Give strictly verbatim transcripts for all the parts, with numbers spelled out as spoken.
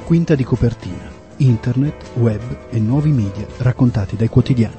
Quinta di copertina. Internet, web e nuovi media raccontati dai quotidiani.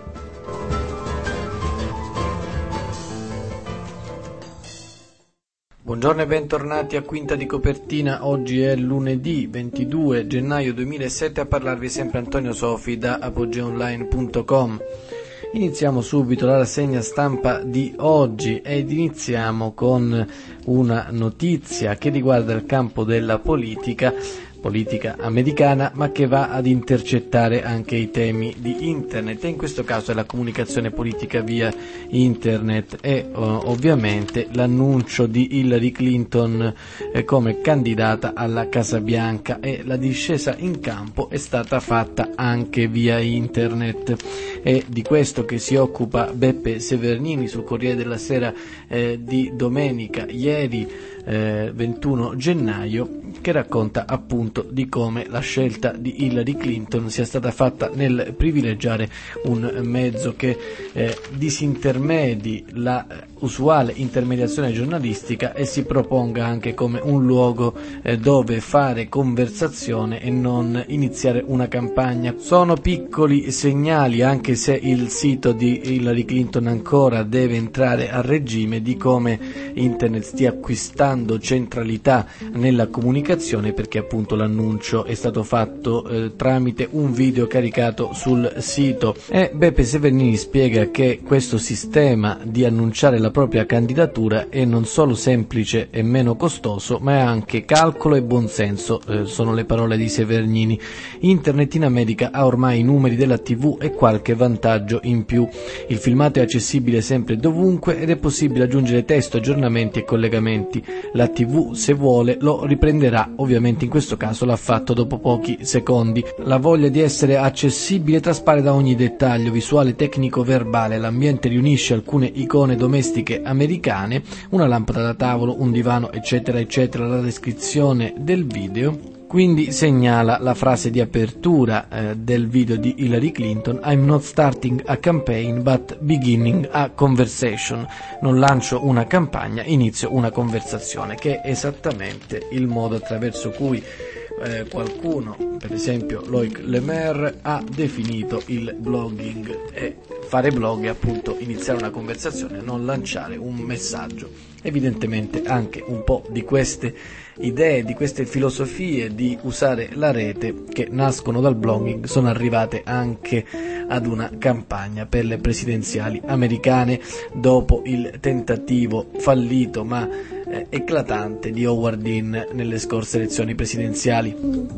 Buongiorno e bentornati a Quinta di copertina. Oggi è lunedì ventidue gennaio duemilasette, a parlarvi sempre Antonio Sofi da apogeo online punto com. Iniziamo subito la rassegna stampa di oggi ed iniziamo con una notizia che riguarda il campo della politica, politica americana, ma che va ad intercettare anche i temi di internet, e in questo caso è la comunicazione politica via internet e uh, ovviamente l'annuncio di Hillary Clinton eh, come candidata alla Casa Bianca, e la discesa in campo è stata fatta anche via internet. È di questo che si occupa Beppe Severnini sul Corriere della Sera eh, di domenica, ieri eh, ventuno gennaio, che racconta appunto di come la scelta di Hillary Clinton sia stata fatta nel privilegiare un mezzo che eh, disintermedi la usuale intermediazione giornalistica e si proponga anche come un luogo eh, dove fare conversazione e non iniziare una campagna. Sono piccoli segnali, anche se il sito di Hillary Clinton ancora deve entrare a regime, di come internet stia acquistando centralità nella comunicazione, perché appunto l'annuncio è stato fatto eh, tramite un video caricato sul sito. E Beppe Severnini spiega che questo sistema di annunciare la propria candidatura è non solo semplice e meno costoso, ma è anche calcolo e buonsenso, eh, sono le parole di Severnini. Internet in America ha ormai i numeri della tivù e qualche vantaggio in più. Il filmato è accessibile sempre e dovunque ed è possibile aggiungere testo, aggiornamenti e collegamenti. La tivù, se vuole, lo riprenderà, ovviamente in questo caso l'ha fatto dopo pochi secondi. La voglia di essere accessibile traspare da ogni dettaglio visuale, tecnico, verbale. L'ambiente riunisce alcune icone domestiche americane, una lampada da tavolo, un divano, eccetera eccetera. La descrizione del video quindi segnala la frase di apertura eh, del video di Hillary Clinton: I'm not starting a campaign but beginning a conversation. Non lancio una campagna, inizio una conversazione, che è esattamente il modo attraverso cui eh, qualcuno, per esempio Loic Le Maire, ha definito il blogging. E fare blog è appunto iniziare una conversazione, non lanciare un messaggio. Evidentemente anche un po' di queste idee, di queste filosofie di usare la rete che nascono dal blogging sono arrivate anche ad una campagna per le presidenziali americane, dopo il tentativo fallito ma eh, eclatante di Howard Dean nelle scorse elezioni presidenziali.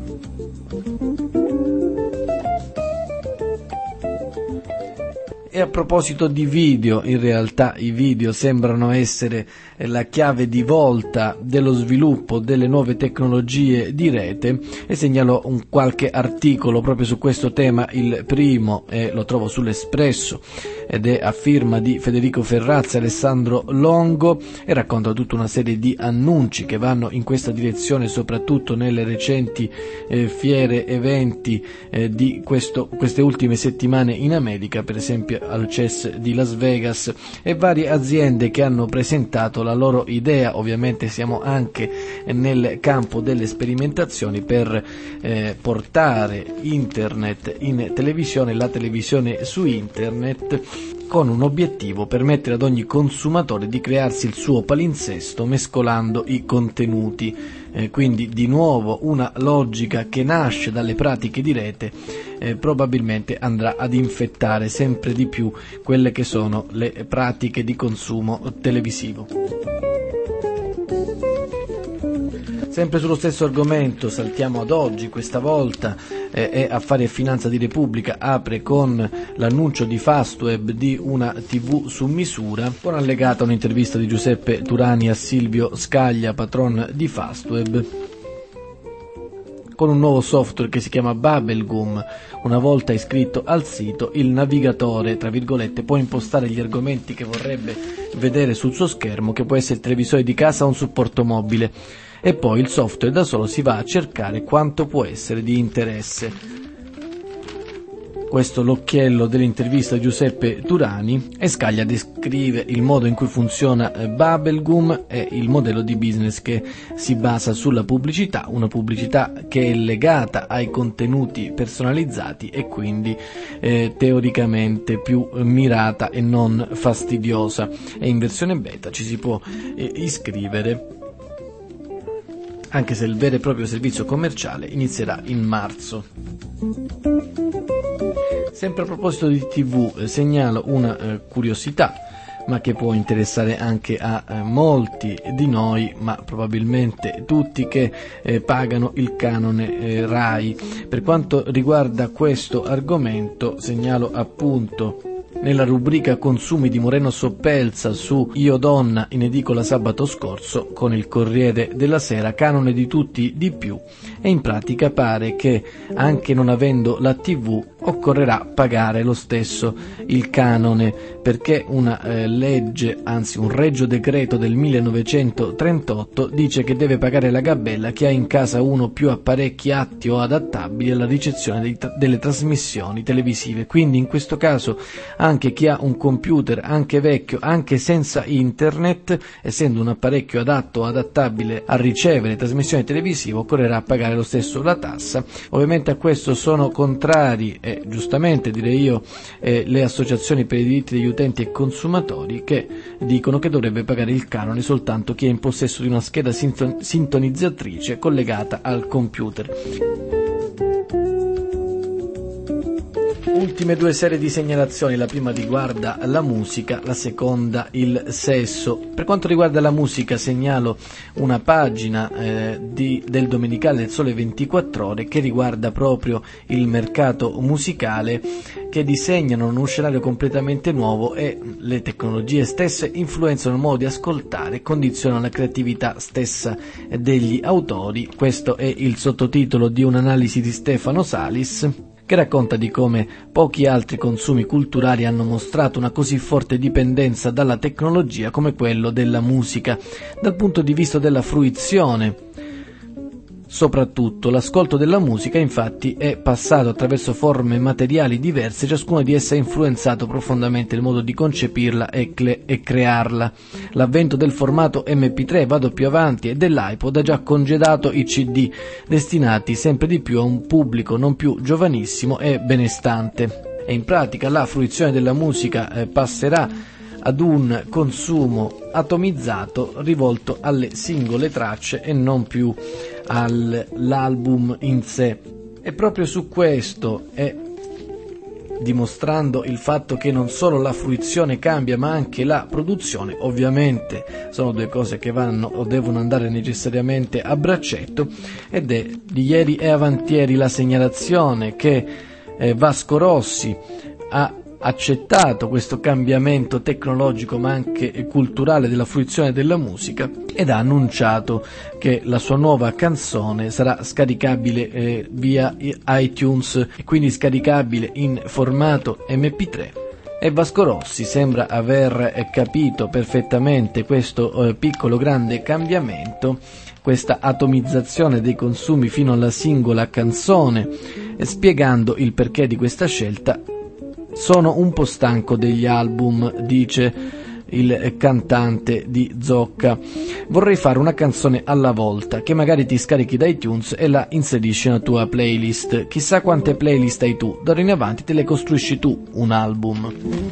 E a proposito di video, in realtà i video sembrano essere la chiave di volta dello sviluppo delle nuove tecnologie di rete, e segnalo un qualche articolo proprio su questo tema. Il primo eh, lo trovo sull'Espresso ed è a firma di Federico Ferrazzi e Alessandro Longo, e racconta tutta una serie di annunci che vanno in questa direzione, soprattutto nelle recenti eh, fiere, eventi eh, di questo, queste ultime settimane in America, per esempio al C E S di Las Vegas, e varie aziende che hanno presentato la loro idea. Ovviamente siamo anche nel campo delle sperimentazioni per eh, portare internet in televisione, la televisione su internet, con un obiettivo: permettere ad ogni consumatore di crearsi il suo palinsesto mescolando i contenuti. Eh, quindi di nuovo una logica che nasce dalle pratiche di rete, eh, probabilmente andrà ad infettare sempre di più quelle che sono le pratiche di consumo televisivo. Sempre sullo stesso argomento saltiamo ad oggi, questa volta eh, è Affari e Finanza di Repubblica, apre con l'annuncio di Fastweb di una tivù su misura, con allegata un'intervista di Giuseppe Turani a Silvio Scaglia, patron di Fastweb. Con un nuovo software che si chiama Bubblegum, una volta iscritto al sito, il navigatore, tra virgolette, può impostare gli argomenti che vorrebbe vedere sul suo schermo, che può essere il televisore di casa o un supporto mobile, e poi il software da solo si va a cercare quanto può essere di interesse. Questo l'occhiello dell'intervista di Giuseppe Turani, e Scaglia descrive il modo in cui funziona Bubblegum e il modello di business che si basa sulla pubblicità, una pubblicità che è legata ai contenuti personalizzati e quindi eh, teoricamente più mirata e non fastidiosa. E in versione beta ci si può eh, iscrivere, anche se il vero e proprio servizio commerciale inizierà in marzo. Sempre a proposito di tivù, eh, segnalo una eh, curiosità, ma che può interessare anche a eh, molti di noi, ma probabilmente tutti, che eh, pagano il canone eh, RAI. Per quanto riguarda questo argomento, segnalo appunto nella rubrica consumi di Moreno Soppelza su Io Donna in edicola sabato scorso con il Corriere della Sera, canone di tutti di più, e in pratica pare che anche non avendo la tivù occorrerà pagare lo stesso il canone, perché una eh, legge, anzi un regio decreto del millenovecentotrentotto dice che deve pagare la gabella chi ha in casa uno o più apparecchi atti o adattabili alla ricezione dei tra- delle trasmissioni televisive. Quindi in questo caso anche chi ha un computer, anche vecchio, anche senza internet, essendo un apparecchio adatto o adattabile a ricevere trasmissioni televisive, occorrerà pagare lo stesso la tassa. Ovviamente a questo sono contrari, e giustamente direi io, eh, le associazioni per i diritti degli utenti e consumatori, che dicono che dovrebbe pagare il canone soltanto chi è in possesso di una scheda sinton- sintonizzatrice collegata al computer. Ultime due serie di segnalazioni, la prima riguarda la musica, la seconda il sesso. Per quanto riguarda la musica segnalo una pagina eh, di, del Domenicale del Sole ventiquattro Ore che riguarda proprio il mercato musicale, che disegnano uno scenario completamente nuovo e le tecnologie stesse influenzano il modo di ascoltare e condizionano la creatività stessa degli autori. Questo è il sottotitolo di un'analisi di Stefano Salis, che racconta di come pochi altri consumi culturali hanno mostrato una così forte dipendenza dalla tecnologia come quello della musica, dal punto di vista della fruizione. Soprattutto l'ascolto della musica infatti è passato attraverso forme materiali diverse, ciascuna di esse ha influenzato profondamente il modo di concepirla e, cle- e crearla. L'avvento del formato emme pi tre, vado più avanti, e dell'iPod ha già congedato i ci di, destinati sempre di più a un pubblico non più giovanissimo e benestante. E in pratica la fruizione della musica eh, passerà ad un consumo atomizzato rivolto alle singole tracce e non più all'album in sé. E proprio su questo, e dimostrando il fatto che non solo la fruizione cambia ma anche la produzione, ovviamente sono due cose che vanno o devono andare necessariamente a braccetto, ed è di ieri e avantieri la segnalazione che eh, Vasco Rossi ha accettato questo cambiamento tecnologico ma anche culturale della fruizione della musica, ed ha annunciato che la sua nuova canzone sarà scaricabile eh, via iTunes e quindi scaricabile in formato emme pi tre. E Vasco Rossi sembra aver eh, capito perfettamente questo eh, piccolo grande cambiamento, questa atomizzazione dei consumi fino alla singola canzone, eh, spiegando il perché di questa scelta. Sono un po' stanco degli album, dice il cantante di Zocca. Vorrei fare una canzone alla volta, che magari ti scarichi da iTunes e la inserisci nella tua playlist. Chissà quante playlist hai tu, d'ora in avanti te le costruisci tu un album.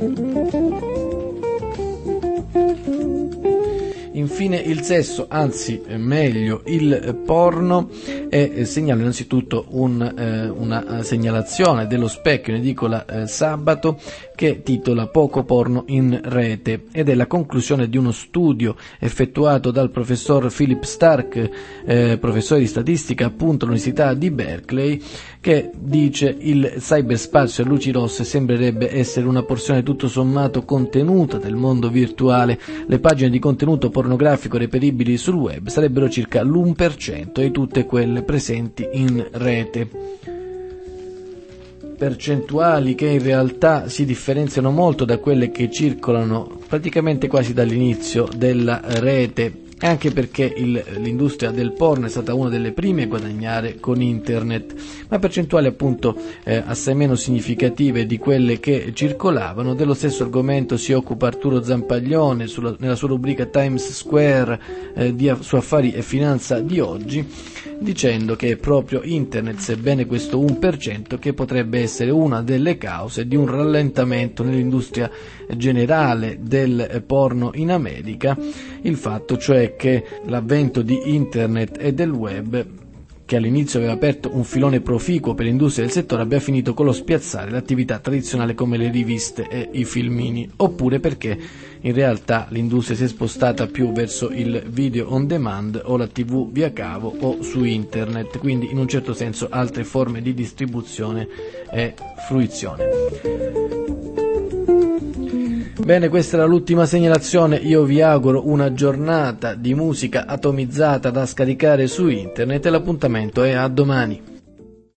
Infine il sesso, anzi meglio il porno, e eh, segnalo innanzitutto un, eh, una segnalazione dello Specchio in edicola eh, sabato, che titola Poco porno in rete, ed è la conclusione di uno studio effettuato dal professor Philip Stark, eh, professore di statistica appunto all'Università di Berkeley, che dice: il cyberspazio a luci rosse sembrerebbe essere una porzione tutto sommato contenuta del mondo virtuale. Le pagine di contenuto pornografico reperibili sul web sarebbero circa l'uno per cento di tutte quelle presenti in rete. Percentuali che in realtà si differenziano molto da quelle che circolano praticamente quasi dall'inizio della rete anche perché il, l'industria del porno è stata una delle prime a guadagnare con internet, ma percentuali appunto eh, assai meno significative di quelle che circolavano. Dello stesso argomento si occupa Arturo Zampaglione sulla, nella sua rubrica Times Square eh, di, su Affari e Finanza di oggi, dicendo che è proprio internet, sebbene questo uno per cento, che potrebbe essere una delle cause di un rallentamento nell'industria generale del porno in America, il fatto cioè che l'avvento di internet e del web, che all'inizio aveva aperto un filone proficuo per l'industria del settore, abbia finito con lo spiazzare l'attività tradizionale come le riviste e i filmini, oppure perché in realtà l'industria si è spostata più verso il video on demand o la tivù via cavo o su internet, quindi in un certo senso altre forme di distribuzione e fruizione. Bene, questa era l'ultima segnalazione. Io vi auguro una giornata di musica atomizzata da scaricare su internet e l'appuntamento è a domani.